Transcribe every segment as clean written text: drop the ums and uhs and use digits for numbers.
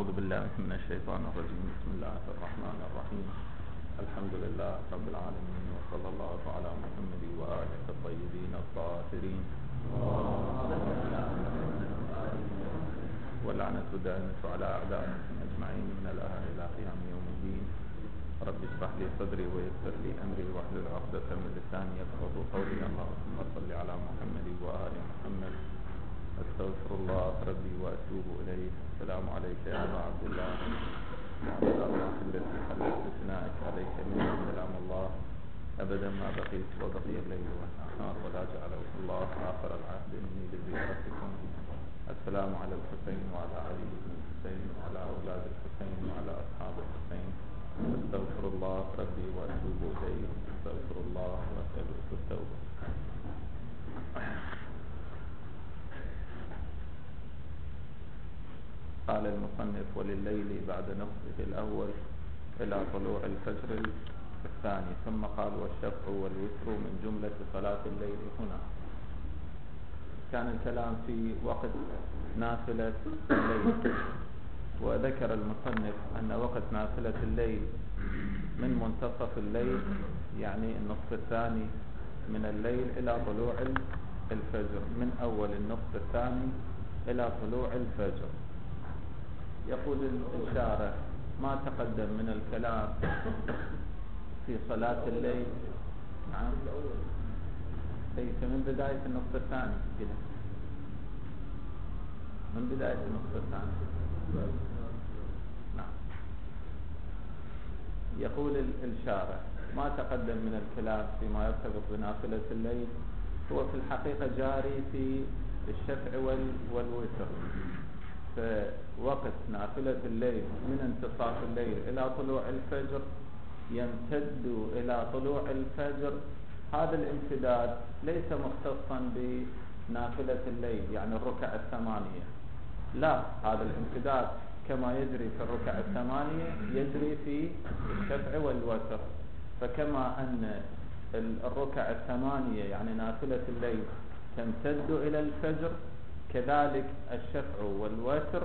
أعوذ بالله من الشيطان الرجيم. بسم الله الرحمن الرحيم. الحمد لله رب العالمين، وصلى الله على محمد وآله الطيبين الطاهرين، واللعنة دائمة على أعدائهم أجمعين من الآن إلى قيام يوم الدين. رب اشرح لي صدري ويسر لي أمري واحلل عقدة من لساني يفقهوا قولي. اللهم صل على محمد وآل محمد. أستغفر الله ربي وأتوب إليه. السلام عليك يا أبا عبد الله، وعلى الأرواح التي حلت بثنائك عليك مني سلام الله أبدا ما بقيت وبقي الليل والنهار، ولا جعله الله آخر العهد مني لزيارتكم. السلام على الحسين وعلى علي بن الحسين وعلى أولاد الحسين وعلى أصحاب الحسين. أستغفر الله ربي وأتوب إليه. أستغفر الله وأسأله التوبة. قال المصنف: ولليل بعد نصفه الأول إلى طلوع الفجر الثاني. ثم قال: والشفع والوتر من جملة صلاة الليل. هنا كان الكلام في وقت نافلة الليل، وذكر المصنف أن وقت نافلة الليل من منتصف الليل، يعني النصف الثاني من الليل، إلى طلوع الفجر، من أول النصف الثاني إلى طلوع الفجر. يقول الشارح: ما تقدم من الكلام في صلاة الليل. نعم، ليس من بداية النصف الثاني كده، من بداية النصف الثاني. نعم. يقول الشارح: ما تقدم من الكلام فيما يرتبط بنافلة الليل هو في الحقيقة جاري في الشفع والوتر. فوقت نافلة الليل من انتصاف الليل إلى طلوع الفجر يمتد إلى طلوع الفجر. هذا الامتداد ليس مختصا بنافلة الليل يعني الركع الثمانية، لا، هذا الامتداد كما يجري في الركع الثمانية يجري في الشفع والوتر. فكما أن الركع الثمانية يعني نافلة الليل تمتد إلى الفجر، كذلك الشفع والوتر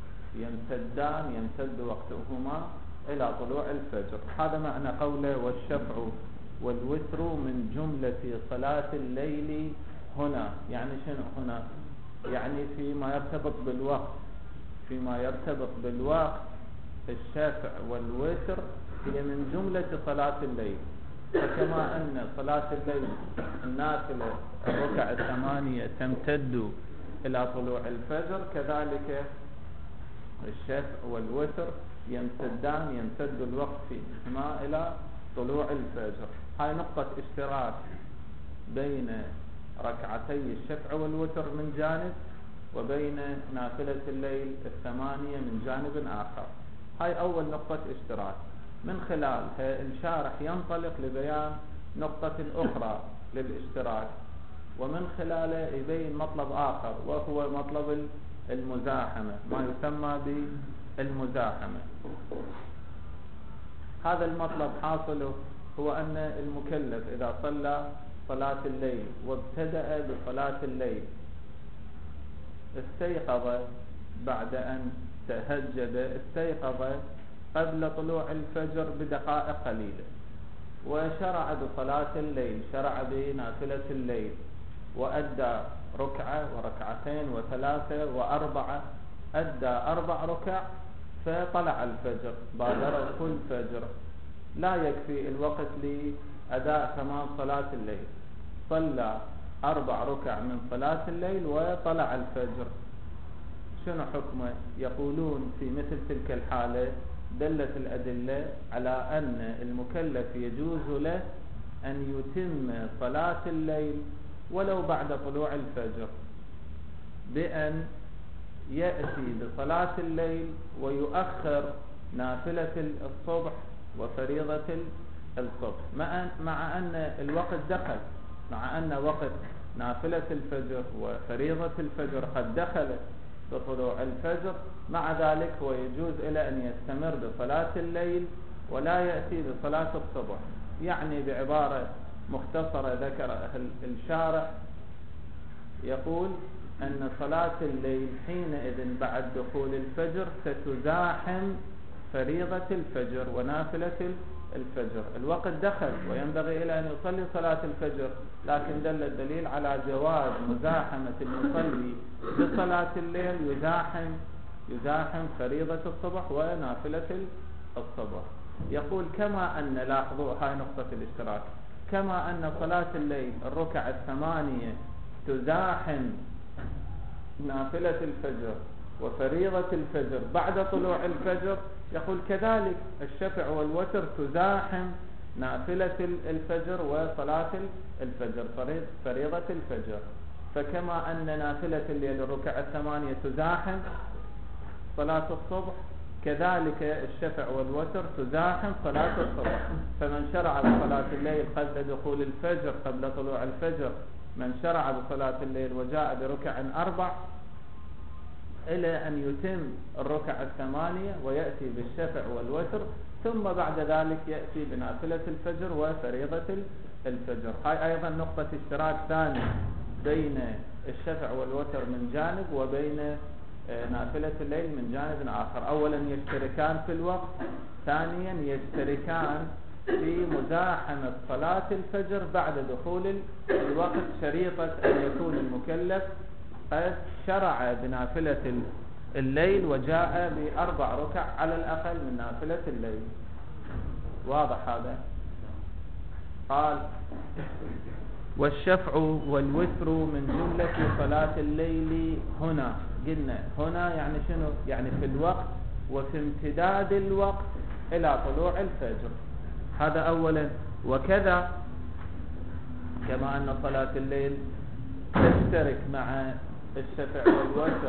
يمتد وقتهما إلى طلوع الفجر. هذا معنى قوله: والشفع والوتر من جملة صلاة الليل. هنا يعني شنو هنا؟ يعني فيما يرتبط بالوقت، فيما يرتبط بالوقت الشفع والوتر هي من جملة صلاة الليل. فكما أن صلاة الليل النافلة الركع الثمانية تمتد إلى طلوع الفجر، كذلك الشفع والوتر يمتد الوقت فيهما إلى طلوع الفجر. هاي نقطة اشتراك بين ركعتي الشفع والوتر من جانب، وبين نافلة الليل الثمانية من جانب آخر. هاي أول نقطة اشتراك. من خلالها الشارح ينطلق لبيان نقطة أخرى للاشتراك، ومن خلاله يبين مطلب آخر، وهو مطلب المزاحمة، ما يسمى بالمزاحمة. هذا المطلب حاصله هو أن المكلف إذا صلى صلاة الليل وابتدأ بصلاة الليل، استيقظ بعد أن تهجد، استيقظ قبل طلوع الفجر بدقائق قليلة، وشرع بصلاة الليل، شرع بنافلة الليل، وأدى ركعة وركعتين وثلاثة وأربعة، أدى 4 ركع، فطلع الفجر، بادره الفجر. لا يكفي الوقت لأداء تمام صلاة الليل، صلى 4 ركع من صلاة الليل وطلع الفجر، شنو حكمه؟ يقولون في مثل تلك الحالة دلت الأدلة على أن المكلف يجوز له أن يتم صلاة الليل ولو بعد طلوع الفجر، بأن يأتي بصلاة الليل ويؤخر نافلة الصبح وفريضة الصبح، مع أن الوقت دخل، مع أن وقت نافلة الفجر وفريضة الفجر قد دخل بطلوع الفجر. مع ذلك هو يجوز إلى أن يستمر بصلاة الليل ولا يأتي بصلاة الصبح. يعني بعبارة مختصرة ذكر الشارح، يقول: أن صلاة الليل حينئذ بعد دخول الفجر ستزاحم فريضة الفجر ونافلة الفجر. الوقت دخل وينبغي إلى أن يصلي صلاة الفجر، لكن دل الدليل على جواز مزاحمة المصلي بصلاة الليل يزاحم فريضة الصبح ونافلة الصبح. يقول كما أن، لاحظوا هاي نقطة الاشتراك، كما أن صلاة الليل الركع 8 تزاحم نافلة الفجر وفريضة الفجر بعد طلوع الفجر، يقول كذلك الشفع والوتر تزاحم نافلة الفجر وصلاة الفجر فريضة الفجر. فكما أن نافلة الليل الركع 8 تزاحم صلاة الصبح، كذلك الشفع والوتر تزاحم صلاة الصبح. فمن شرع بصلاة الليل قبل دخول الفجر قبل طلوع الفجر، من شرع بصلاة الليل وجاء بركع 4 إلى أن يتم الركع 8 ويأتي بالشفع والوتر، ثم بعد ذلك يأتي بنافلة الفجر وفريضة الفجر. هاي أيضا نقطة اشتراك ثانية بين الشفع والوتر من جانب وبين نافلة الليل من جانب آخر. أولا يشتركان في الوقت، ثانيا يشتركان في مزاحمة صلاة الفجر بعد دخول الوقت، شريطة أن يكون المكلف قد شرع بنافلة الليل وجاء ب4 ركع على الأقل من نافلة الليل. واضح هذا؟ قال والشفع والوتر من جملة صلاة الليل هنا. قلنا هنا يعني شنو؟ يعني في الوقت وفي امتداد الوقت إلى طلوع الفجر. هذا أولا. وكذا كما أن صلاة الليل تشترك مع الشفع والوتر،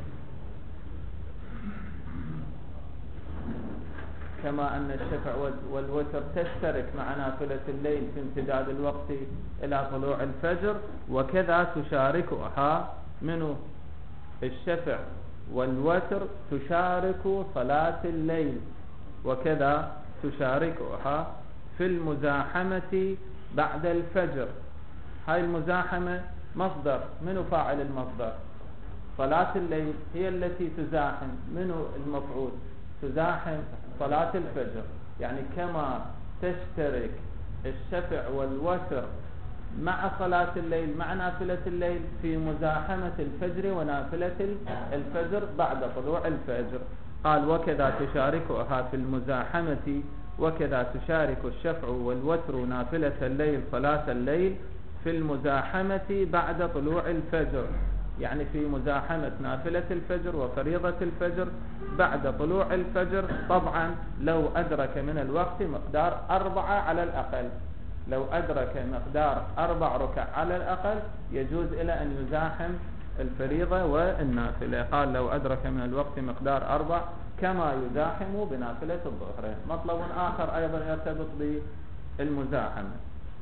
كما أن الشفع والوتر تشترك مع نافلة الليل في امتداد الوقت إلى طلوع الفجر، وكذا تشاركها منه الشفع والوتر تشارك صلاة الليل، وكذا تشاركها في المزاحمة بعد الفجر. هاي المزاحمة مصدر، منو فاعل المصدر؟ صلاة الليل هي التي تزاحم، منو المفعول؟ تزاحم صلاة الفجر. يعني كما تشترك الشفع والوتر مع صلاة الليل مع نافلة الليل في مزاحمة الفجر ونافلة الفجر بعد طلوع الفجر. قال وكذا تشاركها في المزاحمة، وكذا تشارك الشفع والوتر نافلة الليل صلاة الليل في المزاحمة بعد طلوع الفجر، يعني في مزاحمة نافلة الفجر وفريضة الفجر بعد طلوع الفجر. طبعا لو أدرك من الوقت مقدار 4 على الأقل، لو أدرك مقدار 4 ركع على الأقل يجوز إلى أن يزاحم الفريضة والنافلة. قال لو أدرك من الوقت مقدار 4 كما يزاحم بنافلة الظهرين. مطلب آخر أيضا يرتبط بالمزاحمة،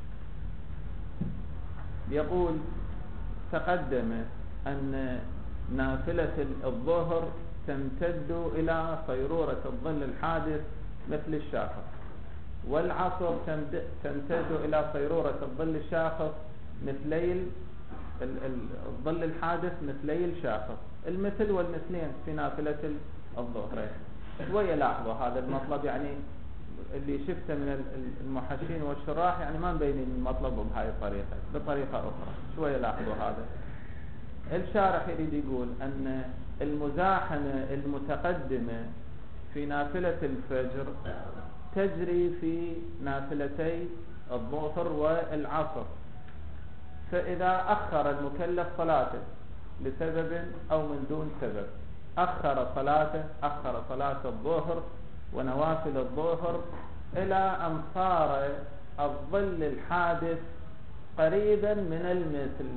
يقول تقدم أن نافلة الظهر تمتد إلى صيرورة الظل الحادث مثل الشاخص، والعصر تمتد إلى صيرورة الظل الشاخص مثلي الظل الحادث مثلي الشاخص، المثل والمثلين في نافلة الظهرين. شوية لاحظوا هذا المطلب، يعني اللي شفته من المحشين والشراح يعني ما مبينين المطلب بهاي الطريقة، بطريقة أخرى. شوية لاحظوا هذا. الشارح يريد يقول أن المزاحمة المتقدمة في نافلة الفجر تجري في نافلتي الظهر والعصر، فإذا أخر المكلف صلاته لسبب أو من دون سبب، أخر صلاة الظهر ونوافل الظهر إلى أن صار الظل الحادث قريبا من المثل،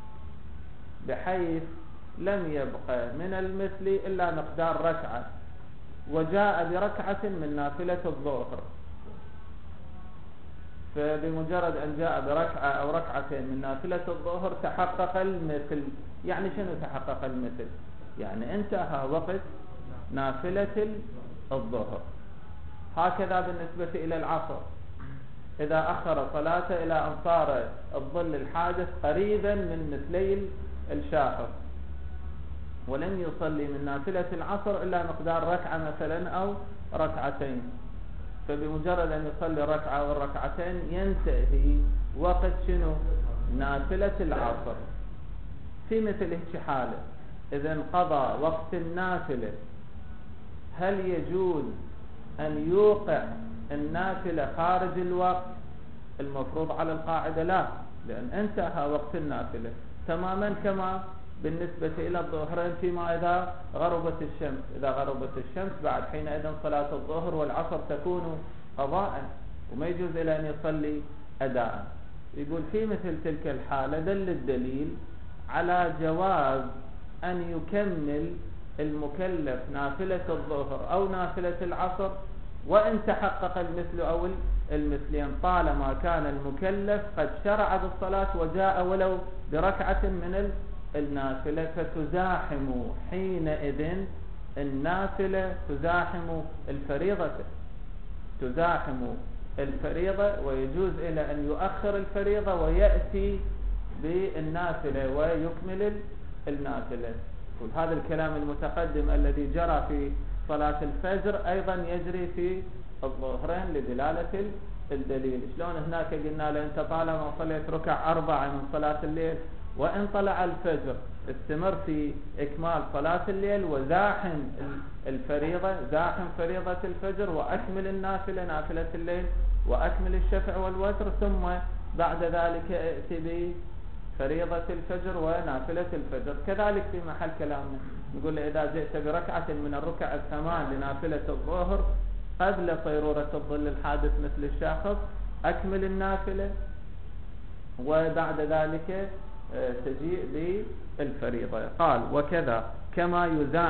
بحيث لم يبقى من المثل إلا مقدار ركعة، وجاء بركعة من نافلة الظهر، فبمجرد أن جاء بركعة أو ركعتين من نافلة الظهر تحقق المثل. يعني شنو تحقق المثل؟ يعني انتهى وقت نافلة الظهر. هكذا بالنسبة إلى العصر، إذا أخر صلاته إلى أن صار الظل الحادث قريبا من مثلي الشاخص، ولم يصلي من نافلة العصر إلا مقدار ركعة مثلا أو ركعتين، فبمجرد أن يصلي ركعة والركعتين ينتهي وقت شنو؟ نافلة العصر. في مثل هيك حالة إذا انقضى وقت النافلة، هل يجوز أن يوقع النافلة خارج الوقت؟ المفروض على القاعدة لا، لأن انتهى وقت النافلة تماما كما بالنسبة إلى الظهرين فيما إذا غربت الشمس. إذا غربت الشمس بعد حينئذ صلاة الظهر والعصر تكون قضاء، وما يجوز إلى أن يصلي أداء. يقول في مثل تلك الحالة دل الدليل على جواز أن يكمل المكلف نافلة الظهر أو نافلة العصر وإن تحقق المثل أو المثلين، طالما كان المكلف قد شرع بالصلاة وجاء ولو بركعة من النافلة، فتزاحم حينئذ النافلة تزاحم الفريضة، تزاحم الفريضة، ويجوز إلى أن يؤخر الفريضة ويأتي بالنافلة ويكمل النافلة. وهذا الكلام المتقدم الذي جرى في صلاة الفجر أيضا يجري في الظهرين لدلالة الدليل. شلون هناك قلنا له أنت طالما صليت ركع 4 من صلاة الليل وإن طلع الفجر استمر في إكمال صلاة الليل وزاحم الفريضة، زاحم فريضة الفجر وأكمل النافلة نافلة الليل وأكمل الشفع والوتر، ثم بعد ذلك ائتي بفريضة الفجر ونافلة الفجر. كذلك في محل كلامنا نقول إذا جئت بركعة من الركع 8 لنافلة الظهر قبل صيرورة الظل الحادث مثل الشاخص أكمل النافلة وبعد ذلك تجيء بالفريضة. قال وكذا كما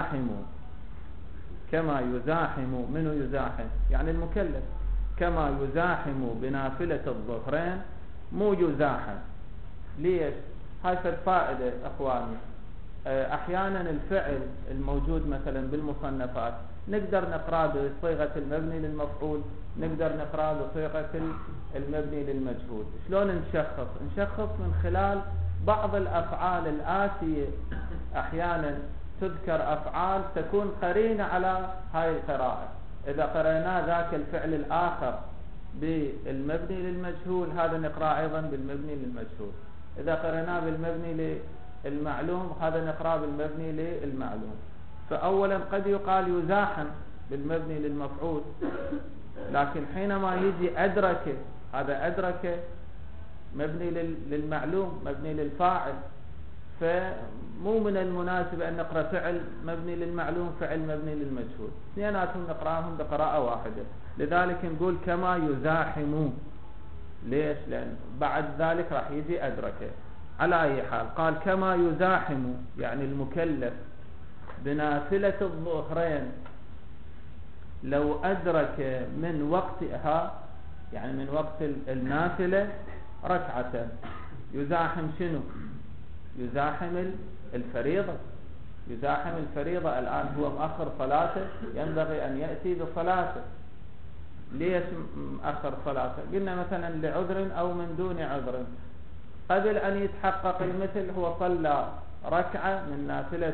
يزاحم منه يزاحم يعني المكلف، كما يزاحم بنافلة الظهرين مو يزاحم. ليش؟ هاي فائدة أخواني. أحيانا الفعل الموجود مثلا بالمصنفات نقدر نقرأ بصيغة المبني للمفعول، نقدر نقرأ بصيغة المبني للمجهول. شلون نشخص من خلال بعض الأفعال الآتية. أحيانا تذكر أفعال تكون قرينة على هاي القراءة، إذا قرأنا ذاك الفعل الآخر بالمبني للمجهول هذا نقرأ أيضا بالمبني للمجهول، إذا قرأنا بالمبني للمعلوم هذا نقرأ بالمبني للمعلوم. فأولا قد يقال يزاحم بالمبني للمفعول، لكن حينما يجي أدرك، هذا أدرك مبني للمعلوم مبني للفاعل، فمو من المناسب أن نقرأ فعل مبني للمعلوم فعل مبني للمجهول، اثنيناتهم نقرأهم بقراءة واحدة. لذلك نقول كما يزاحم. ليش؟ لأن بعد ذلك راح يجي أدرك. على أي حال قال كما يزاحم يعني المكلف بنافلة الظهرين لو أدرك من وقتها، يعني من وقت النافلة ركعة. يزاحم شنو؟ يزاحم الفريضة، يزاحم الفريضة. الآن هو مؤخر صلاته ينبغي أن يأتي بصلاته. ليش مؤخر صلاته؟ قلنا مثلا لعذر أو من دون عذر. قبل أن يتحقق المثل هو صلى ركعة من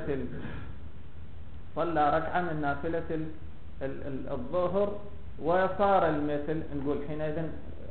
نافلة الظهر وصار المثل، نقول حينئذ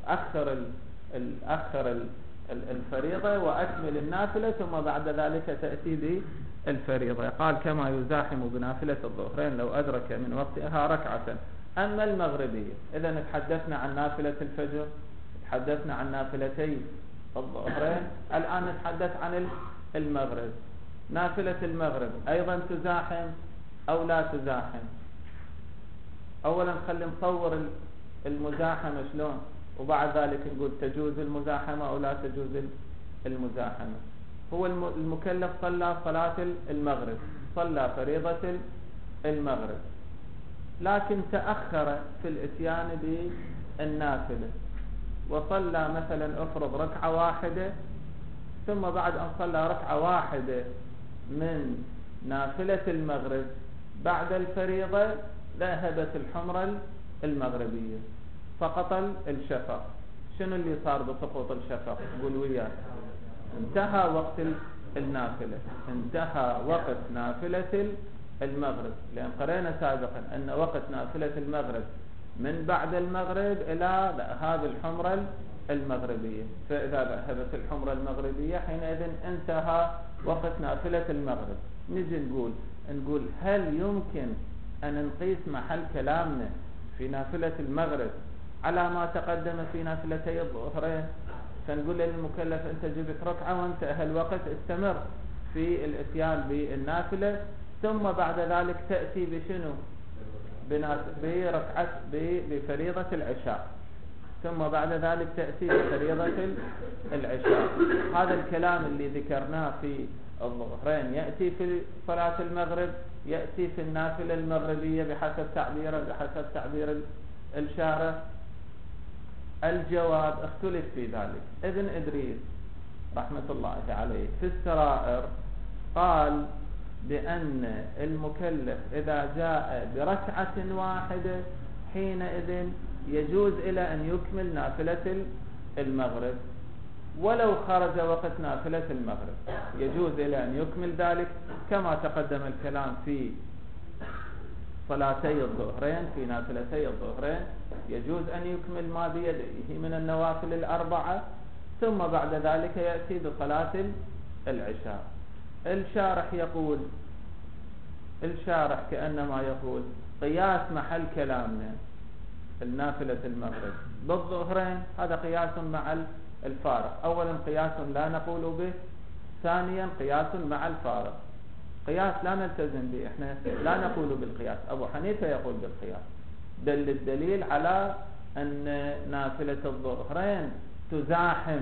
أخر الفريضة وأكمل النافلة ثم بعد ذلك تأتي بالفريضة. قال كما يزاحم بنافلة الظهرين لو أدرك من وقتها ركعة. أما المغربية، إذا تحدثنا عن نافلة الفجر، تحدثنا عن نافلتي الظهرين، الآن نتحدث عن المغرب. نافلة المغرب أيضا تزاحم أو لا تزاحم؟ أولا خلي نصور المزاحمة شلون، وبعد ذلك نقول تجوز المزاحمة أو لا تجوز المزاحمة. هو المكلف صلى صلاة المغرب، صلى فريضة المغرب، لكن تأخر في الاتيان بالنافلة وصلى مثلا افرض ركعة واحدة، ثم بعد أن صلى ركعة واحدة من نافلة المغرب بعد الفريضة ذهبت الحمرة المغربية سقط الشفق. شنو اللي صار بسقوط الشفق؟ قول وياك. انتهى وقت النافلة، انتهى وقت نافلة المغرب، لأن قرأنا سابقا أن وقت نافلة المغرب من بعد المغرب إلى ذهاب الحمرة المغربية، فإذا ذهبت الحمرة المغربية حينئذ انتهى وقت نافلة المغرب. نجي نقول هل يمكن أن نقيس محل كلامنا في نافلة المغرب على ما تقدم في نافلتي الظهرين؟ فنقول للمكلف أنت جبت ركعة وانتهى الوقت، استمر في الاتيان بالنافلة، ثم بعد ذلك تأتي بشنو؟ بفريضة العشاء، ثم بعد ذلك تأتي بفريضة العشاء. هذا الكلام اللي ذكرناه في الظهرين يأتي في صلاة المغرب، يأتي في النافلة المغربية بحسب تعبير الشارع. الجواب اختلف في ذلك. ابن إدريس رحمة الله عليه في السرائر قال بأن المكلف إذا جاء بركعة واحدة حينئذ يجوز إلى أن يكمل نافلة المغرب، ولو خرج وقت نافلة المغرب يجوز إلى أن يكمل ذلك، كما تقدم الكلام في صلاتي الظهرين، في نافلتي الظهرين يجوز أن يكمل ما بيده من النوافل الأربعة، ثم بعد ذلك يأتي بصلاة العشاء. الشارح كأنما يقول قياس محل كلامنا النافلة المغرب بالظهرين هذا قياس مع الفارق. أولا قياس لا نقول به، ثانيا قياس مع الفارق، قياس لا نلتزم به، احنا لا نقول بالقياس. أبو حنيفة يقول بالقياس، دل الدليل على أن نافلة الظهرين تزاحم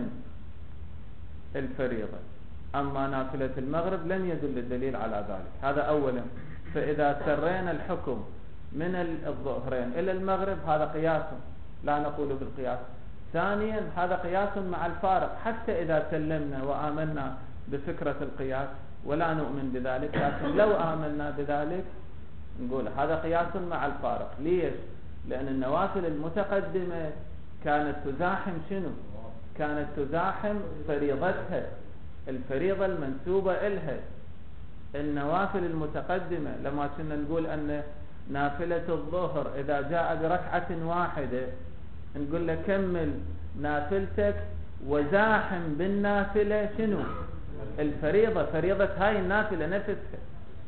الفريضة، أما نافلة المغرب لم يدل الدليل على ذلك. هذا أولا. فإذا سرينا الحكم من الظهرين إلى المغرب هذا قياس لا نقول بالقياس. ثانيا هذا قياس مع الفارق، حتى إذا سلمنا وآمنا بفكرة القياس ولا نؤمن بذلك، لكن لو آمنا بذلك نقول هذا قياس مع الفارق. ليش؟ لأن النوافل المتقدمة كانت تزاحم شنو؟ كانت تزاحم فريضتها، الفريضة المنسوبة إلها. النوافل المتقدمة لما كنا نقول أن نافلة الظهر إذا جاء بركعة واحدة نقول له كمل نافلتك وزاحم بالنافلة شنو؟ الفريضة، فريضة هاي النافلة نفسها،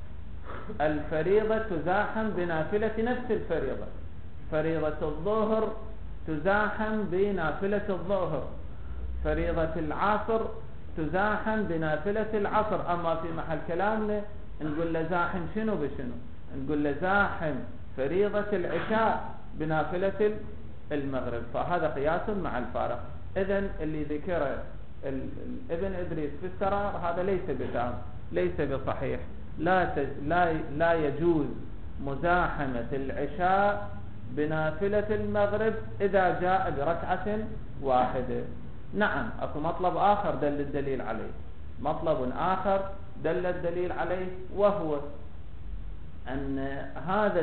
الفريضة تزاحم بنافلة نفس الفريضة. فريضة الظهر تزاحم بنافلة الظهر، فريضة العصر تزاحم بنافلة العصر. أما في محل كلامنا نقول له زاحم شنو بشنو؟ نقول له زاحم فريضة العشاء بنافلة المغرب، فهذا قياس مع الفارق. إذن اللي ذكره ابن إدريس في السرار هذا ليس بتام، ليس بصحيح. لا يجوز مزاحمة العشاء بنافلة المغرب إذا جاء بركعة واحدة. نعم أكو مطلب آخر دل الدليل عليه، مطلب آخر دل الدليل عليه، وهو أن هذا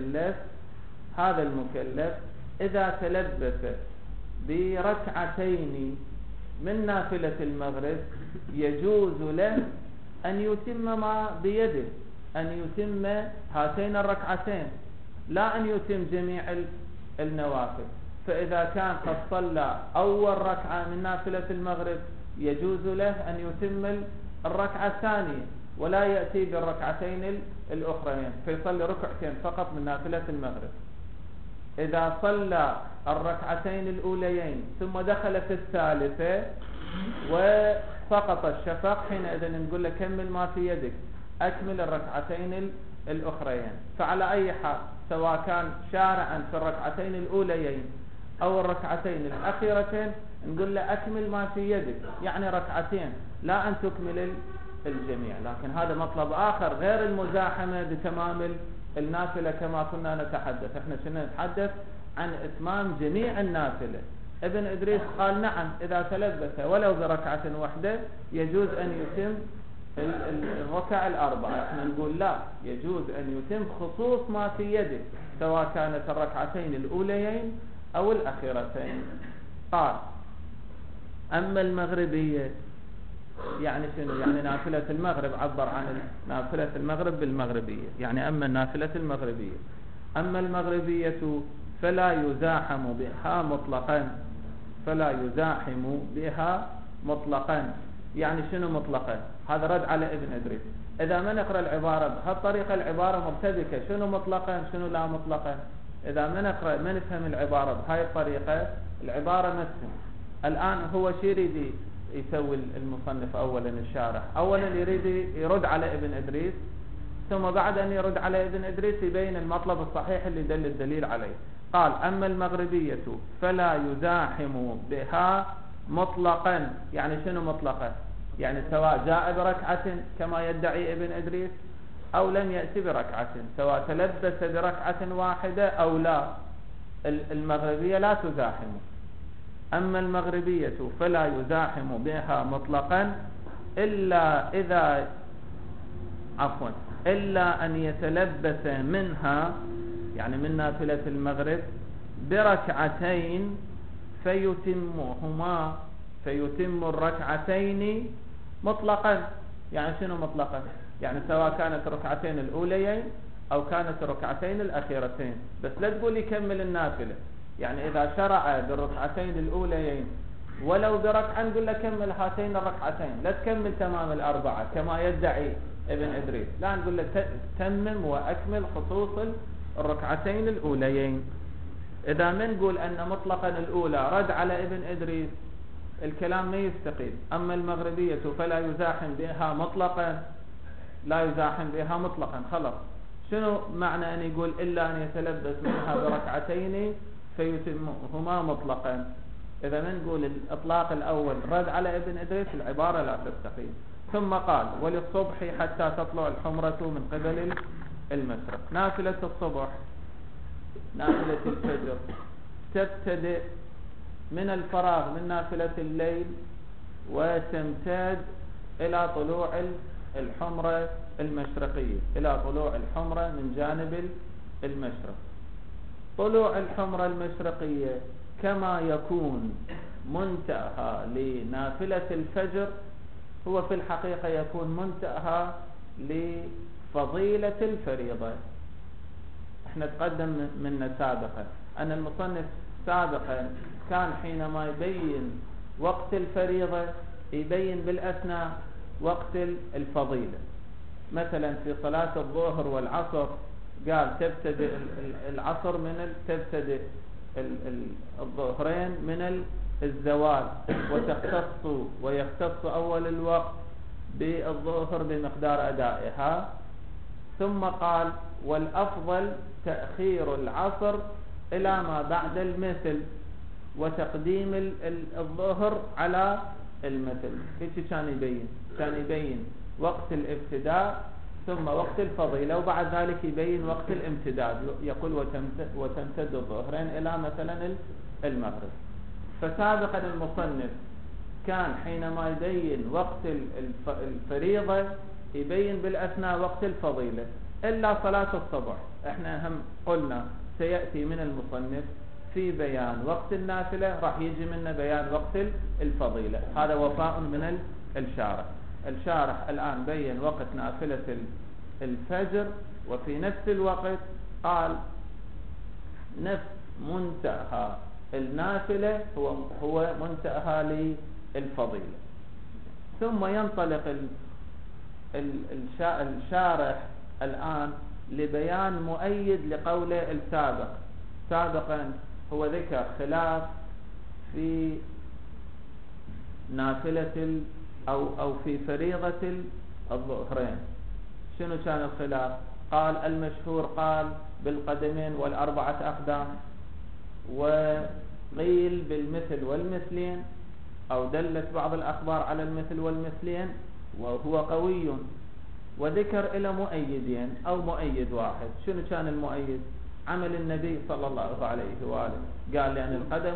المكلف إذا تلبس بركعتين من نافلة المغرب يجوز له أن يتم ما بيده، أن يتم هاتين الركعتين، لا أن يتم جميع النوافل. فإذا كان قد صلى أول ركعة من نافلة المغرب يجوز له أن يتم الركعة الثانية ولا يأتي بالركعتين الأخرين، فيصلي ركعتين فقط من نافلة المغرب. إذا صلى الركعتين الأوليين ثم دخل في الثالثة وسقط الشفق حينئذ نقول له كمل ما في يدك، أكمل الركعتين الأخرين. فعلى أي حال سواء كان شارعا في الركعتين الأوليين أو الركعتين الأخيرتين نقول له أكمل ما في يدك، يعني ركعتين، لا أن تكمل الجميع. لكن هذا مطلب آخر غير المزاحمة بتمام النافلة كما كنا نتحدث. احنا كنا نتحدث عن إتمام جميع النافلة. ابن إدريس قال نعم إذا تلبس ولو بركعة واحدة يجوز أن يتم الركع الأربعة. احنا نقول لا، يجوز أن يتم خصوص ما في يده سواء كانت الركعتين الأوليين أو الأخيرتين. قال أما المغربية يعني شنو؟ يعني نافلة المغرب عبر عن نافلة المغرب بالمغربية، يعني أما النافلة المغربية. أما المغربية فلا يزاحم بها مطلقا، فلا يزاحم بها مطلقا. يعني شنو مطلقا؟ هذا رد على ابن إدريس. إذا ما نقرأ العبارة بهالطريقة العبارة مرتبكة، شنو مطلقا شنو لا مطلقا. إذا ما نقرأ ما نفهم العبارة بهاي الطريقة العبارة ما تفهم. الآن هو شو يريد يسوي المصنف؟ أولا الشارح أولا يريد يرد على ابن إدريس، ثم بعد أن يرد على ابن إدريس يبين المطلب الصحيح اللي دل الدليل عليه. قال أما المغربية فلا يزاحم بها مطلقا. يعني شنو مطلقا؟ يعني سواء جاء بركعة كما يدعي ابن إدريس أو لم يأتي بركعة، سواء تلبس بركعة واحدة أو لا، المغربية لا تزاحم. أما المغربية فلا يزاحم بها مطلقا إلا أن يتلبس منها، يعني من نافلة المغرب بركعتين فيتم الركعتين مطلقا. يعني شنو مطلقا؟ يعني سواء كانت ركعتين الأوليين أو كانت ركعتين الأخيرتين، بس لا تقول يكمل النافلة. يعني إذا شرع بالركعتين الأوليين ولو بركعة نقول له كمل هاتين الركعتين، لا تكمل تمام الأربعة كما يدعي ابن إدريس، لا نقول له تمم وأكمل خصوص الركعتين الأوليين. إذا ما نقول أن مطلقا الأولى رد على ابن إدريس الكلام ما يستقيم. أما المغربية فلا يزاحم بها مطلقا، لا يزاحم بها مطلقا. خلاص، شنو معنى أن يقول إلا أن يتلبس منها بركعتين فيتمهما مطلقا؟ إذا ما نقول الإطلاق الأول رد على ابن إدريس العبارة لا تستقيم. ثم قال وللصبح حتى تطلع الحمرة من قبل المشرق. نافلة الصبح، نافلة الفجر تبتدئ من الفراغ من نافلة الليل وتمتد إلى طلوع الحمرة المشرقية، إلى طلوع الحمرة من جانب المشرق. طلوع الحمرة المشرقية كما يكون منتهى لنافلة الفجر هو في الحقيقة يكون منتهى لفضيلة الفريضة. احنا تقدم منا سابقا أن المصنف سابقا كان حينما يبين وقت الفريضة يبين بالأثناء وقت الفضيلة. مثلا في صلاة الظهر والعصر قال تبتدئ العصر تبتدئ الظهرين من الزوال ويختص أول الوقت بالظهر بمقدار أدائها. ثم قال والأفضل تأخير العصر إلى ما بعد المثل وتقديم الظهر على المثل. ايش كان يبين وقت الابتداء ثم وقت الفضيلة، وبعد ذلك يبين وقت الامتداد، يقول وتمتد الظهرين إلى مثلا المغرب. فسابقا المصنف كان حينما يبين وقت الفريضة يبين بالأثناء وقت الفضيلة، إلا صلاة الصبح احنا هم قلنا سيأتي من المصنف في بيان وقت النافلة راح يجي منه بيان وقت الفضيلة. هذا وفاء من الشارح. الشارح الآن بين وقت نافلة الفجر، وفي نفس الوقت قال نفس منتهى النافلة هو منتهى للفضيلة. ثم ينطلق الشارح الآن لبيان مؤيد لقوله السابق. سابقا هو ذكر خلاف في نافلة أو في فريضة الظهرين. شنو كان الخلاف؟ قال المشهور قال بالقدمين والأربعة أقدام، وقيل بالمثل والمثلين، أو دلت بعض الأخبار على المثل والمثلين وهو قوي. وذكر إلى مؤيدين أو مؤيد واحد. شنو كان المؤيد؟ عمل النبي صلى الله عليه وآله، قال لأن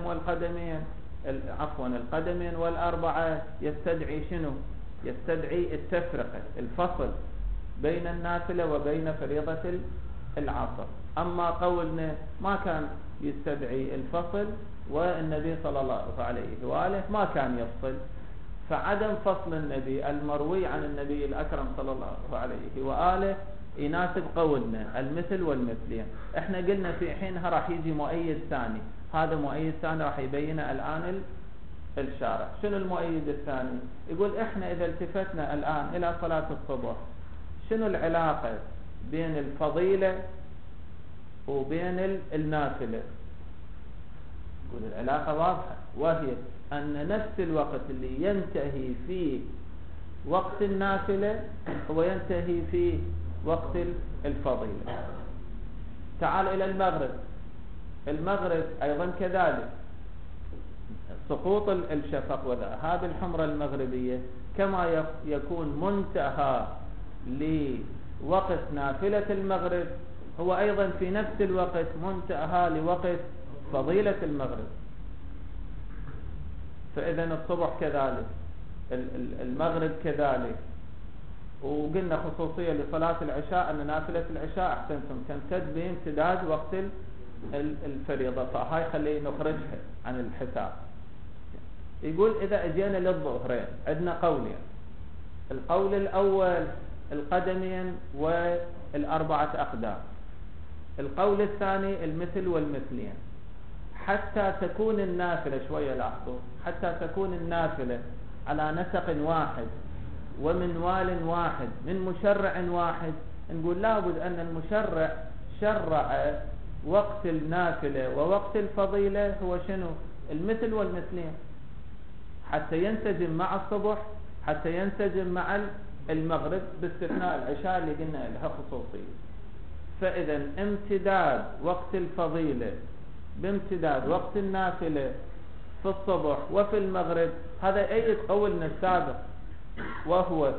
القدمين والأربعة يستدعي شنو؟ يستدعي التفرقة، الفصل بين النافلة وبين فريضة العصر. أما قولنا ما كان يستدعي الفصل، والنبي صلى الله عليه وآله ما كان يفصل، فعدم فصل النبي المروي عن النبي الأكرم صلى الله عليه وآله يناسب قولنا المثل والمثلين. احنا قلنا في حينها راح يجي مؤيد ثاني، هذا مؤيد ثاني راح يبينه الآن الشارح. شنو المؤيد الثاني؟ يقول احنا إذا التفتنا الآن إلى صلاة الصبح، شنو العلاقة بين الفضيلة وبين النافلة؟ يقول العلاقة واضحة، وهي أن نفس الوقت اللي ينتهي فيه وقت النافلة هو ينتهي فيه وقت الفضيلة. تعال إلى المغرب، المغرب أيضا كذلك، سقوط الشفق وذهاب الحمرة المغربية كما يكون منتهى لوقت نافلة المغرب هو أيضا في نفس الوقت منتهى لوقت فضيلة المغرب. فإذا الصبح كذلك، المغرب كذلك. وقلنا خصوصية لصلاة العشاء أن نافلة العشاء أحسنتم تمتد بامتداد وقت الفريضة، فهاي خليه نخرجها عن الحساب. يقول إذا أجينا للظهرين عندنا قولين، القول الأول القدمين والأربعة أقدام، القول الثاني المثل والمثلين. حتى تكون النافلة، شوية لاحظوا، حتى تكون النافلة على نسق واحد ومنوال واحد من مشرع واحد، نقول لابد أن المشرع شرع وقت النافلة ووقت الفضيلة هو شنو؟ المثل والمثلين، حتى ينسجم مع الصبح، حتى ينسجم مع المغرب، باستثناء العشاء اللي قلنا لها خصوصية. فإذا امتداد وقت الفضيلة بامتداد وقت النافلة في الصبح وفي المغرب، هذا أيد قولنا السابق، وهو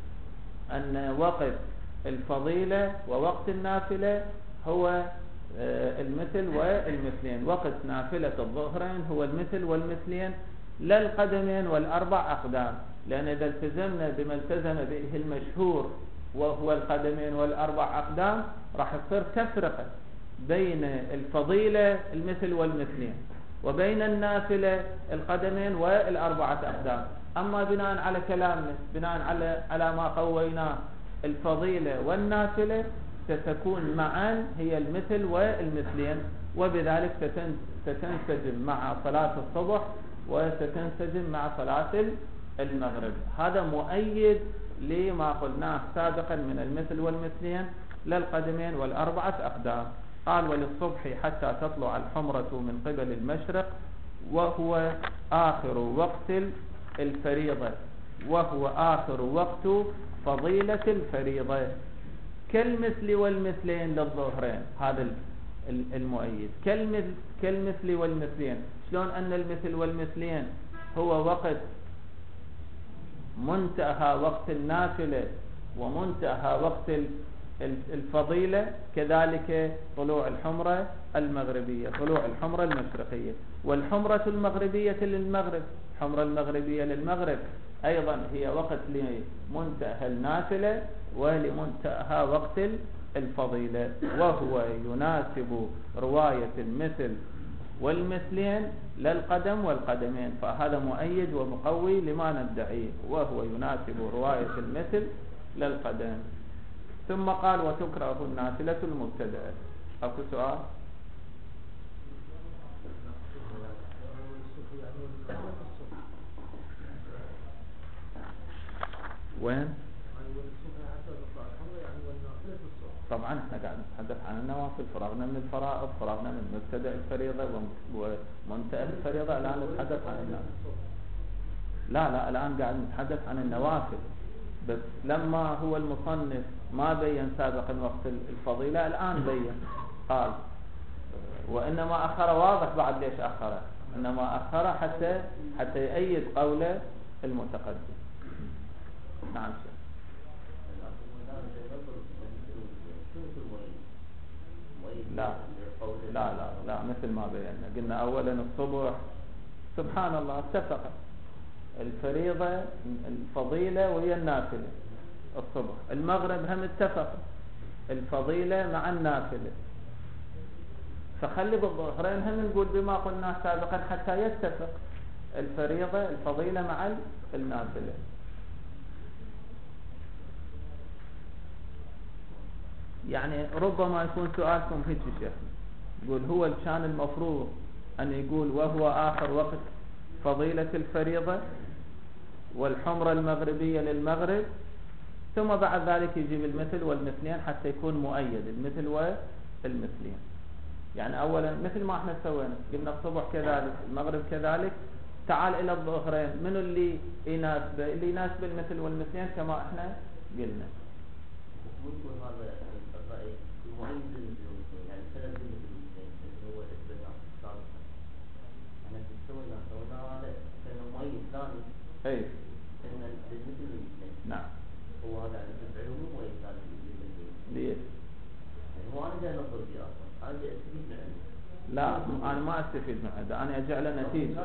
أن وقت الفضيلة ووقت النافلة هو المثل والمثلين. وقت نافلة الظهرين هو المثل والمثلين، لا القدمين والأربع أقدام، لأن إذا التزمنا بما التزم به المشهور وهو القدمين والأربع أقدام راح تصير تفرقة بين الفضيلة المثل والمثلين وبين النافلة القدمين والأربعة أقدام. أما بناء على كلامنا، بناء على ما قويناه، الفضيلة والنافلة ستكون معا هي المثل والمثلين، وبذلك ستنسجم مع صلاة الصبح وستنسجم مع صلاة المغرب. هذا مؤيد لما قلناه سابقا من المثل والمثلين للقدمين والأربعة أقدام. قال وللصبح حتى تطلع الحمرة من قبل المشرق، وهو آخر وقت الفريضة، وهو آخر وقت فضيلة الفريضة، كالمثل والمثلين للظهرين. هذا المؤيد كالمثل والمثلين. شلون أن المثل والمثلين هو وقت منتهى وقت النافلة ومنتهى وقت الفضيلة، كذلك طلوع الحمرة المغربية، طلوع الحمرة المشرقية. والحمرة المغربية للمغرب، الحمرة المغربية للمغرب أيضا هي وقت لمنتهى النافلة ولمنتهى وقت الفضيلة، وهو يناسب رواية المثل والمثلين للقدم والقدمين. فهذا مؤيد ومقوي لما ندعيه، وهو يناسب رواية المثل للقدم. ثم قال وتكره النافلة المبتدأة. أكو سؤال؟ وين؟ طبعا احنا قاعد نتحدث عن النوافل، فرغنا من الفرائض، فرغنا من مبتدأ الفريضة ومنتهى الفريضة، الآن نتحدث عن النوافل. لا الآن قاعد نتحدث عن النوافل، بس لما هو المصنف ما بين سابقا وقت الفضيلة، الآن بين قال وإنما أخر. واضح بعد ليش أخره، إنما أخر حتى يأيد قوله المتقدم. نعم شيخ. لا مثل ما بينا، قلنا أولا الصبح سبحان الله اتفق الفريضة الفضيلة وهي النافلة الصبح، المغرب هم اتفق الفضيلة مع النافلة، فخلي بالظهرين هم نقول بما قلنا سابقا حتى يتفق الفريضة الفضيلة مع النافلة. يعني ربما يكون سؤالكم هيك شيخ، يقول هو كان المفروض أن يقول وهو آخر وقت فضيلة الفريضة والحمرة المغربية للمغرب، ثم بعد ذلك يجيب المثل والمثلين حتى يكون مؤيد المثل والمثلين. يعني أولا مثل ما احنا سوينا، قلنا الصبح كذلك المغرب كذلك، تعال إلى الظهرين منو اللي يناسبه؟ اللي يناسبه المثل والمثلين كما احنا قلنا. ممكن هذا الرأي المعين للمثلين، يعني سبب المثلين اللي هو الاتباع السابق. احنا سوينا هذا كأنه معين ثاني. اي كأنه للمثل والمثلين. نعم. هو هذا على العلوم معين ثاني للمثلين. ليش؟ يعني هو أنا جاي نظر فيه أصلا، أنا جاي أستفيد من علمه. لا أنا ما أستفيد من هذا، أنا أجعل نتيجة.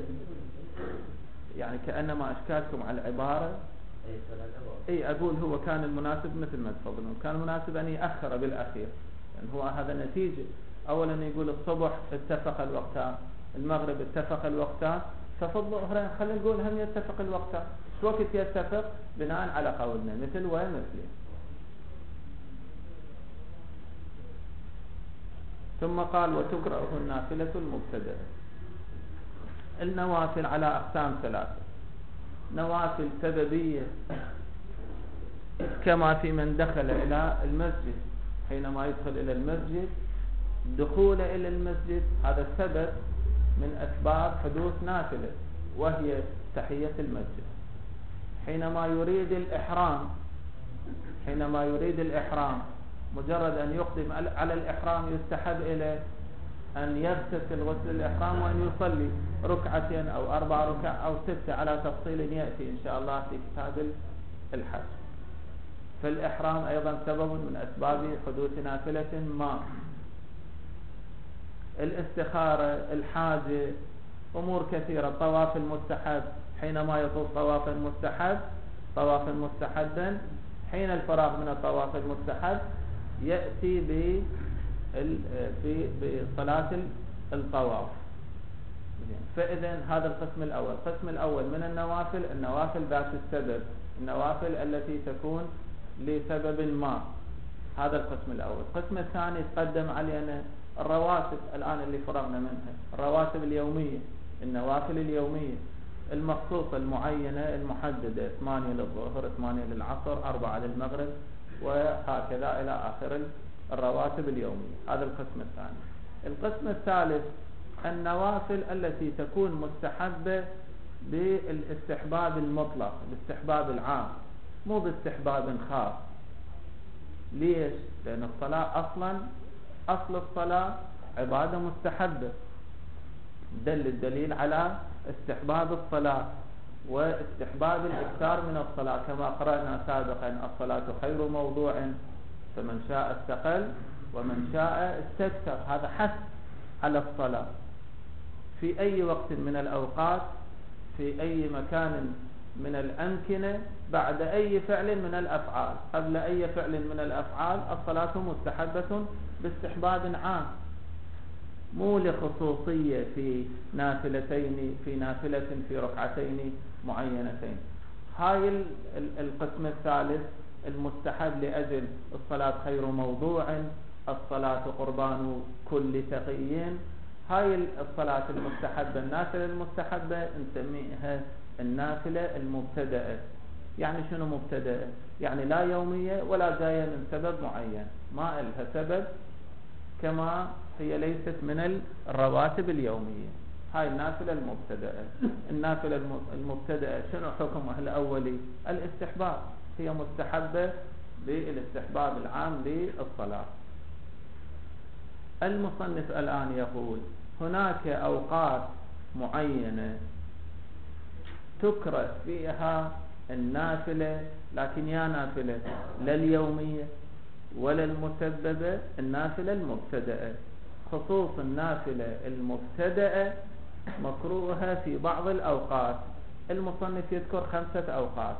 يعني كأنما أشكالكم على العبارة. اي اقول هو كان المناسب مثل ما تفضلون، كان المناسب ان يأخر بالاخير، يعني هو هذا نتيجة. اولا يقول الصبح اتفق الوقتان، المغرب اتفق الوقتان، ففي الظهرين خلينا نقول هم يتفق الوقتان. شو وقت يتفق؟ بناء على قولنا مثل ومثله. ثم قال وتكره النافلة المبتدأة. النوافل على اقسام ثلاثة: نوافل سببية كما في من دخل إلى المسجد، حينما يدخل إلى المسجد دخول إلى المسجد هذا سبب من أسباب حدوث نافلة، وهي تحية المسجد. حينما يريد الإحرام مجرد أن يقدم على الإحرام يستحب إليه أن يغتسل غسل الإحرام وأن يصلي ركعتين أو 4 ركع أو 6 على تفصيل يأتي إن شاء الله في كتاب الحج. فالإحرام أيضا سبب من أسباب حدوث نافلة ما. الاستخارة، الحاجة، أمور كثيرة. طواف المستحب، حينما يطوف طوافا مستحبا، حين الفراغ من الطواف المستحب يأتي بصلاة الطواف. فإذا هذا القسم الأول. القسم الأول من النوافل ذات السبب، النوافل التي تكون لسبب ما، هذا القسم الأول. القسم الثاني تقدم علينا الرواتب الآن اللي فرغنا منها، الرواتب اليومية، النوافل اليومية المخصوصة المعينة المحددة، 8 للظهر، 8 للعصر، 4 للمغرب، وهكذا إلى آخر الرواتب اليومية. هذا القسم الثاني. القسم الثالث النوافل التي تكون مستحبة بالاستحباب المطلق، بالاستحباب العام، مو باستحباب خاص. ليش؟ لأن الصلاة أصل الصلاة عبادة مستحبة، دل الدليل على استحباب الصلاة واستحباب الإكثار من الصلاة، كما قرأنا سابقا: الصلاة خير موضوع فمن شاء استقل ومن شاء استكثر. هذا حث على الصلاة في أي وقت من الأوقات، في أي مكان من الأمكنة، بعد أي فعل من الأفعال، قبل أي فعل من الأفعال. الصلاة مستحبة باستحباب عام، مو لخصوصية في نافلتين، في نافلة في ركعتين معينتين. هاي القسم الثالث المستحب لأجل الصلاة خير موضوع، الصلاة قربان كل تقي. هاي الصلاة المستحبة، النافلة المستحبة نسميها النافلة المبتدأة. يعني شنو مبتدأة؟ يعني لا يومية ولا جاية من سبب معين، ما إلها سبب، كما هي ليست من الرواتب اليومية. هاي النافلة المبتدأة. النافلة المبتدأة شنو حكمها الأولي؟ الاستحباب، هي مستحبة بالاستحباب العام للصلاة. المصنف الآن يقول هناك أوقات معينة تكره فيها النافلة، لكن يا نافلة لا اليومية ولا المسببة، النافلة المبتدأة. خصوص النافلة المبتدأة مكروهة في بعض الأوقات. المصنف يذكر 5 أوقات.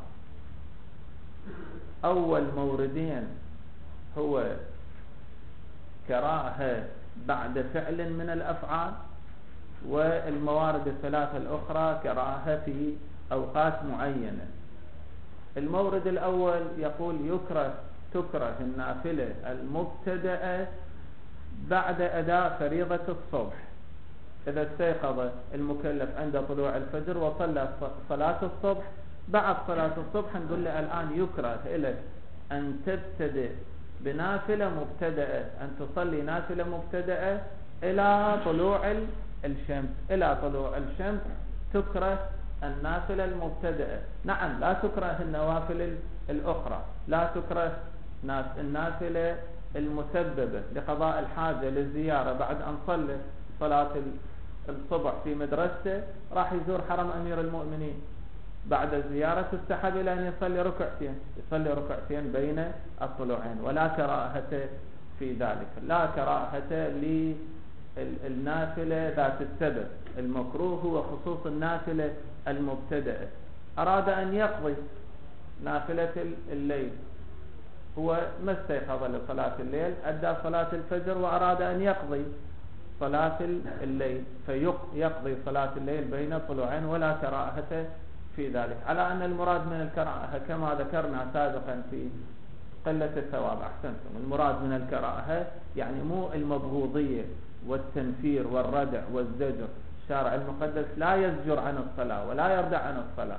أول موردين هو كراهة بعد فعل من الأفعال، والموارد الثلاثة الأخرى كراهة في أوقات معينة. المورد الأول يقول تكره النافلة المبتدأة بعد أداء فريضة الصبح. إذا استيقظ المكلف عند طلوع الفجر وصلى صلاة الصبح، بعد صلاة الصبح نقول له الآن يكره لك أن تبتدئ بنافلة مبتدأة، أن تصلي نافلة مبتدأة إلى طلوع الشمس. إلى طلوع الشمس تكره النافلة المبتدأة. نعم، لا تكره النوافل الأخرى، لا تكره النافلة المسببة لقضاء الحاجة للزيارة بعد أن صلى صلاة الصبح في مدرسته، راح يزور حرم أمير المؤمنين، بعد الزيارة تستحب إلى أن يصلي ركعتين بين الطلوعين، ولا كراهة في ذلك. لا كراهة للنافلة ذات السبب. المكروه هو خصوص النافلة المبتدأة. أراد أن يقضي نافلة الليل، هو ما استيقظ لصلاة الليل، أدى صلاة الفجر وأراد أن يقضي صلاة الليل، فيقضي صلاة الليل بين طلوعين، ولا كراهة في ذلك. على أن المراد من الكراهة كما ذكرنا سابقا في قلة الثواب. أحسنتم. المراد من الكراهة يعني مو المبغوضية والتنفير والردع والزجر. الشارع المقدس لا يزجر عن الصلاة ولا يردع عن الصلاة،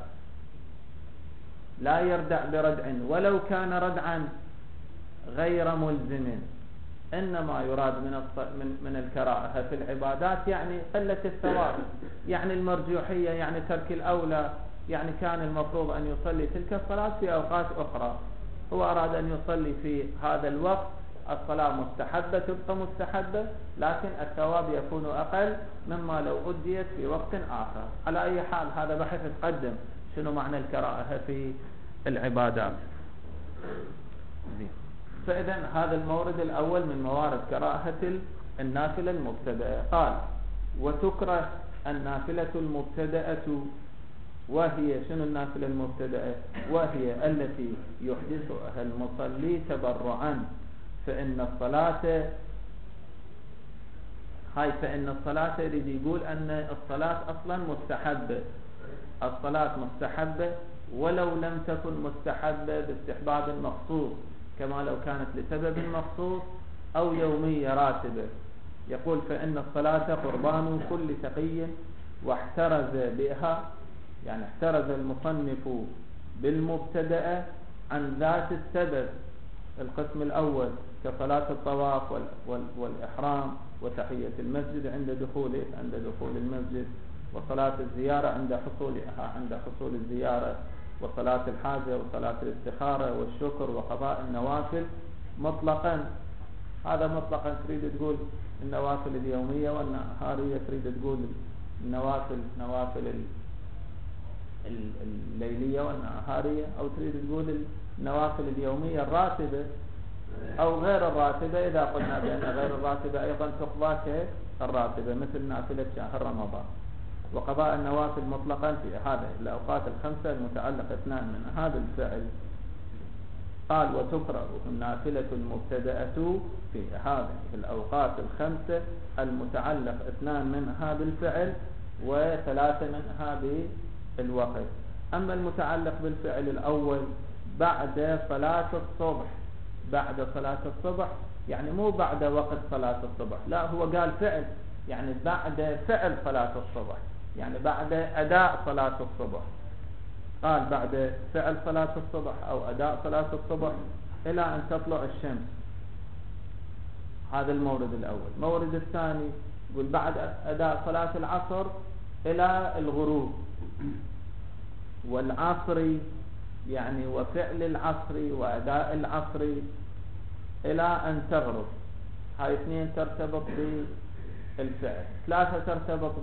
لا يردع بردع ولو كان ردعا غير ملزم. إنما يراد من الكراهة في العبادات يعني قلة الثواب، يعني المرجوحية، يعني ترك الأولى، يعني كان المفروض أن يصلي تلك الصلاة في أوقات أخرى، هو أراد أن يصلي في هذا الوقت. الصلاة مستحبة تبقى مستحبة، لكن الثواب يكون أقل مما لو أديت في وقت آخر. على أي حال هذا بحث يتقدم شنو معنى الكراهة في العبادات. فإذا هذا المورد الأول من موارد كراهة النافلة المبتدأة. قال وتكره النافلة المبتدأة، وهي شنو النافلة المبتدأة؟ وهي التي يحدثها المصلي تبرعا، فإن الصلاة يريد يقول أن الصلاة أصلا مستحبة. الصلاة مستحبة ولو لم تكن مستحبة باستحباب مخصوص، كما لو كانت لسبب مخصوص أو يومية راتبة. يقول فإن الصلاة قربان كل تقي واحترز بها، يعني احترز المصنف بالمبتدأ عن ذات السبب. القسم الأول كصلاة الطواف والإحرام وتحية المسجد عند دخول المسجد، وصلاة الزيارة عند حصول الزيارة، وصلاة الحاجة وصلاة الاستخارة والشكر وقضاء النوافل مطلقا. هذا مطلقا تريد تقول النوافل اليومية والنهارية، تريد تقول نوافل الليلية والنهارية، أو تريد تقول النوافل اليومية الراتبة أو غير الراتبة. إذا قلنا بأن غير الراتبة أيضا تقضى كالراتبة مثل نافلة شهر رمضان. وقضاء النوافل مطلقا في هذه الأوقات الخمسة المتعلقة اثنان من هذا الفعل. قال وتكره النافلة المبتدأة في هذه الأوقات الخمسة المتعلق اثنان منها بالفعل وثلاثة منها بالوقت. أما المتعلق بالفعل الأول بعد صلاة الصبح، يعني مو بعد وقت صلاة الصبح، لا، هو قال فعل، يعني بعد فعل صلاة الصبح، يعني بعد أداء صلاة الصبح. قال بعد فعل صلاة الصبح أو أداء صلاة الصبح إلى أن تطلع الشمس. هذا المورد الأول. المورد الثاني يقول بعد أداء صلاة العصر إلى الغروب، والعصر يعني وفعل العصر وأداء العصر إلى أن تغرب. هاي اثنين ترتبط بالفعل. ثلاثة ترتبط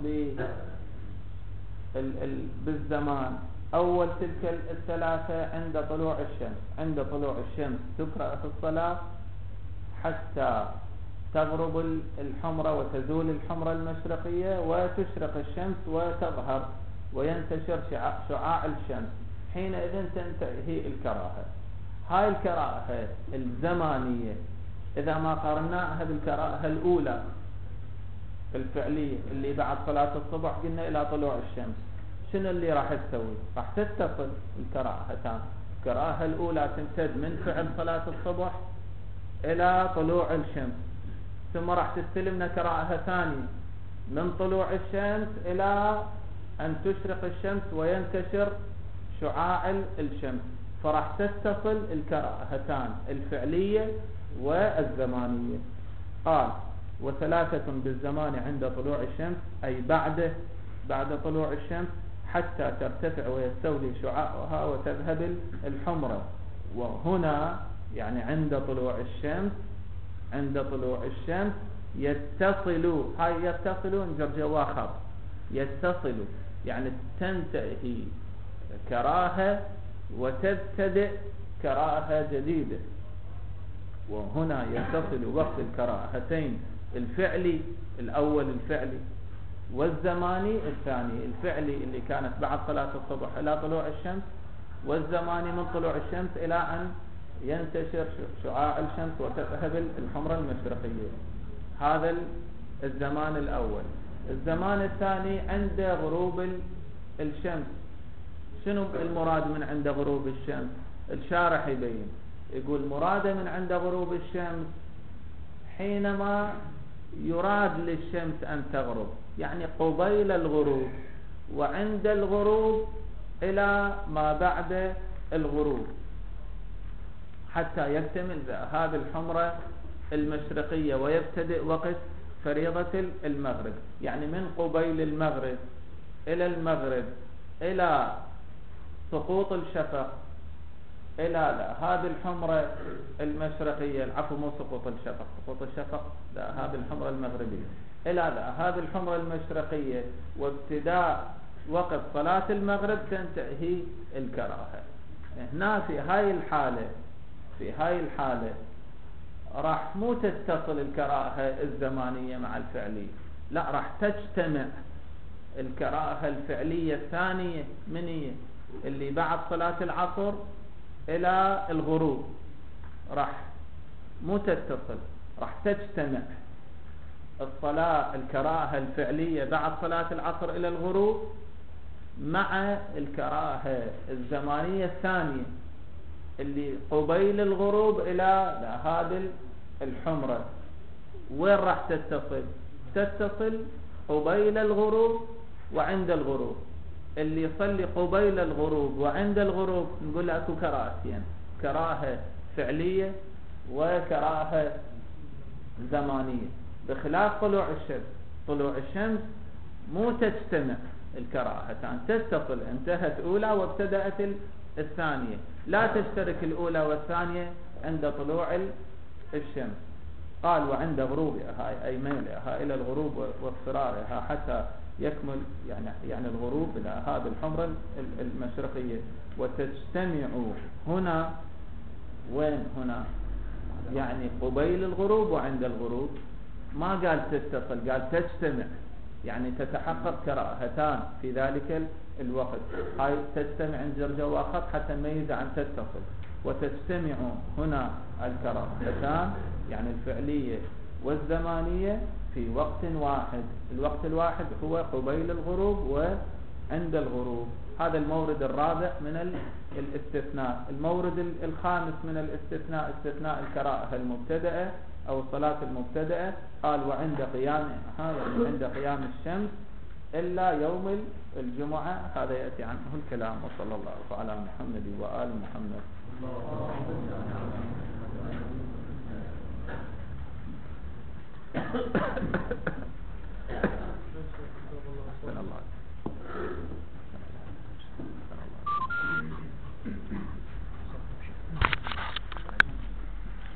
بالزمان. أول تلك الثلاثة عند طلوع الشمس تقرأ في الصلاة حتى تغرب الحمرة وتزول الحمرة المشرقية وتشرق الشمس وتظهر وينتشر شعاع الشمس، حينئذ تنتهي الكراهة. هاي الكراهة الزمانية إذا ما قارناها بالكراهة الأولى الفعلية اللي بعد صلاة الصبح قلنا إلى طلوع الشمس، شنو اللي راح تسوي؟ راح تتصل الكراهتان. الكراهة الأولى تمتد من فعل صلاة الصبح إلى طلوع الشمس، ثم راح تستلمنا كراهة ثانية من طلوع الشمس إلى أن تشرق الشمس وينتشر شعاع الشمس، فراح تتصل الكراهتان الفعلية والزمانية. قال وثلاثة بالزمان عند طلوع الشمس، أي بعد طلوع الشمس حتى ترتفع ويستولي شعاعها وتذهب الحمرة. وهنا يعني عند طلوع الشمس يتصل، هاي يتصل جرجوا خط، يتصل يعني تنتهي كراهة وتبتدئ كراهة جديدة. وهنا يتصل وقت الكراهتين الفعلي الأول الفعلي والزماني الثاني. الفعلي اللي كانت بعد صلاة الصبح إلى طلوع الشمس، والزماني من طلوع الشمس إلى أن ينتشر شعاع الشمس وتذهب الحمرة المشرقية. هذا الزمان الأول. الزمان الثاني عند غروب الشمس. شنو المراد من عند غروب الشمس؟ الشارح يبين، يقول مراد من عند غروب الشمس حينما يراد للشمس أن تغرب، يعني قبيل الغروب، وعند الغروب إلى ما بعد الغروب، حتى يكتمل هذه الحمرة المشرقية ويبتدئ وقت فريضة المغرب. يعني من قبيل المغرب إلى المغرب إلى سقوط الشفق، إلى هذه الحمرة المشرقية، العفو مو سقوط الشفق، سقوط الشفق هذه الحمرة المغربية، إلى هذه الحمرة المشرقية وابتداء وقت صلاة المغرب تنتهي الكراهة. هنا في هاي الحالة راح مو تتصل الكراهة الزمانية مع الفعلية، لا، راح تجتمع الكراهة الفعلية الثانية من هي اللي بعد صلاة العصر إلى الغروب، راح مو تتصل، راح تجتمع الكراهة الفعلية بعد صلاة العصر إلى الغروب مع الكراهة الزمانية الثانية اللي قبيل الغروب إلى هذه الحمرة. وين راح تتصل قبيل الغروب وعند الغروب. اللي يصلي قبيل الغروب وعند الغروب نقول له اكو كراهتين، كراهة فعلية وكراهة زمانية، بخلاف طلوع الشمس مو تجتمع الكراهتان، تتصل، انتهت أولى وابتدأت الثانية، لا تشترك الأولى والثانية عند طلوع الشمس. قال وعند غروبها، أي ميلها إلى الغروب واضطرارها حتى يكمل يعني الغروب إلى هذه الحمرة المشرقية. وتجتمع هنا، وين هنا؟ يعني قبيل الغروب وعند الغروب. ما قال تتصل، قال تجتمع، يعني تتحقق كراهتان في ذلك الوقت. هاي تجتمع عند جرجوا خط حتى نميز عن تتصل. وتجتمع هنا الكراهتان يعني الفعلية والزمانية في وقت واحد. الوقت الواحد هو قبيل الغروب وعند الغروب. هذا المورد الرابع من الاستثناء. المورد الخامس من الاستثناء استثناء الكراهة المبتدأة أو الصلاة المبتدأة. قال وعند قيام الشمس إلا يوم الجمعة. هذا يأتي عنه الكلام. وصلى الله على محمد وآل محمد. الله